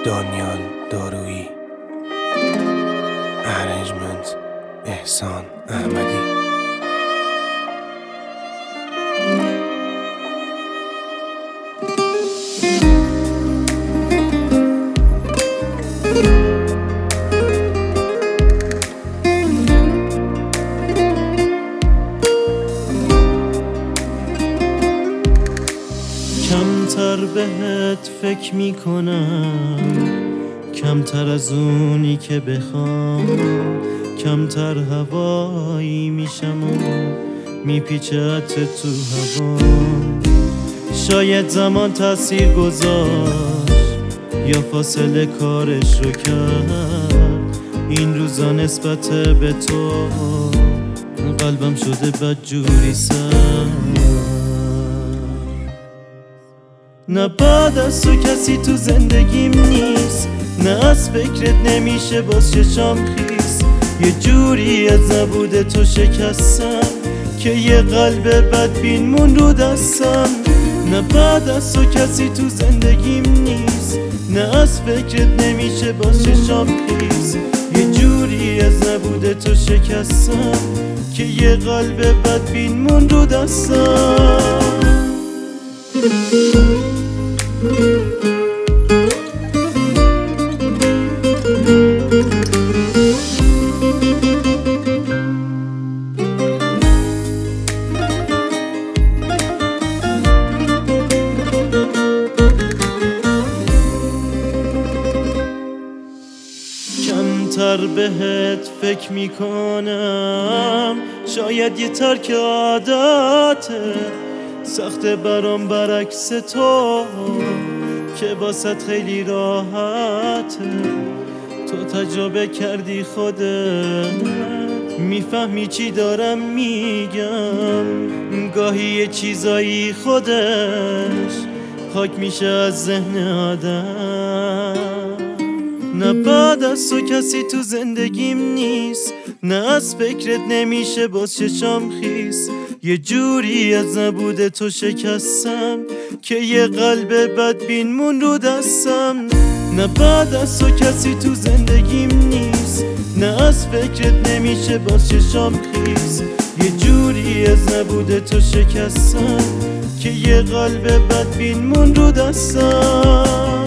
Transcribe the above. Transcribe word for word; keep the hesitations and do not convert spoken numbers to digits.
دانیال دارویی، ارنجمنت احسان احمدی. کمتر بهت فکر میکنم، کمتر از اونی که بخوام، کمتر هوایی میشم و میپیچه تو هوا. شاید زمان تأثیر گذاشت یا فاصله کارش رو کرد. این روزا نسبت به تو قلبم شده بدجوری سرد. نه بعد از تو کسی تو زندگیم نیست، نه از فکرت نمیشه باز چشام خیس. یه جوری از نبود تو شکستم که یه قلب بدبین مون رو دستم. نه بعد از تو کسی تو زندگیم نیست، نه از فکرت نمیشه باز چشام خیس. یه جوری از نبود تو شکستم که یه قلب بدبین مون رو دستم. کمتر بهت فکر میکنم، شاید یه ترک عادته سخته برام برعکس تو که واسط خیلی راحته. تو تجربه کردی خودت، میفهمی چی دارم میگم. گاهی یه چیزایی خودش خاک میشه از ذهن آدم. نه بعد از تو کسی تو زندگیم نیست، نه از فکرت نمیشه باز چشام خیس. یه جوری از نبود تو شکستم که یه قلب بدبین مون رو دستم. نه بعد از تو کسی تو زندگیم نیست، نه از فکرت نمیشه باز چشام خیس. یه جوری از نبود تو شکستم که یه قلب بدبین مون رو دستم.